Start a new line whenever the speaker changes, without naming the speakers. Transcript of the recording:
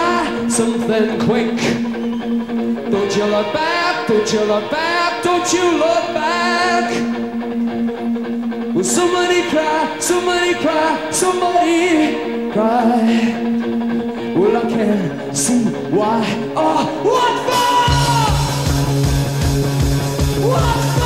try something quick. Don't you look back, don't you look back, don't you look back. Will somebody cry, somebody cry, somebody cry. Well, I can't see why. Oh, what for? What for?